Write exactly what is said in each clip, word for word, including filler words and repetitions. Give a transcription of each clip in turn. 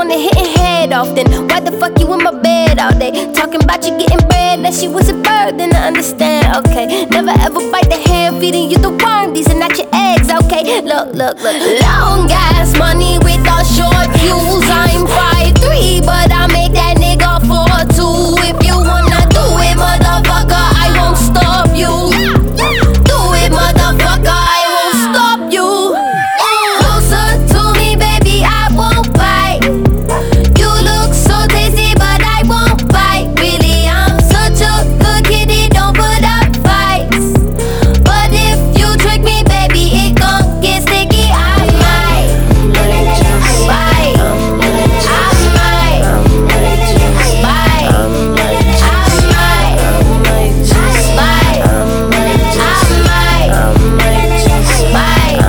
wanna hit and head off. Then why the fuck you in my bed all day? Talking about you getting bread, that she was a bird, then I understand, okay. Never ever bite the hand feeding you the worm, these are not your eggs, okay. Look, look, look. Long ass money with all short fuse. I'm five three, but I make that nigga four two. If you wanna do it, motherfucker, I won't stop you. Do it, motherfucker, I won't stop you. Closer to me, baby, I won't bite. You look so tasty, but I won't bite. Really, I'm such a good kitty, don't put up fights. But if you trick me, baby, it gon' get sticky. I might bite. I might bite. I might bite. I might bite.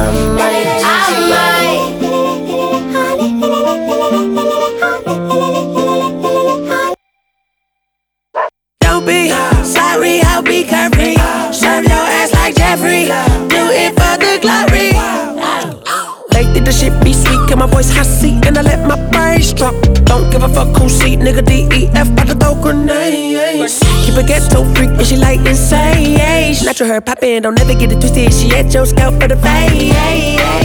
Don't be sorry, I'll be carefree. Serve your ass like Jeffrey. Do it for the glory. Lately the shit be sweet, get my voice hot seat, and I let my brains drop. Don't give a fuck who seat, nigga. D E F bout to throw grenades. Keep a ghetto freak and she like insane. Natural her poppin', don't ever get it twisted. She at your scalp for the fade.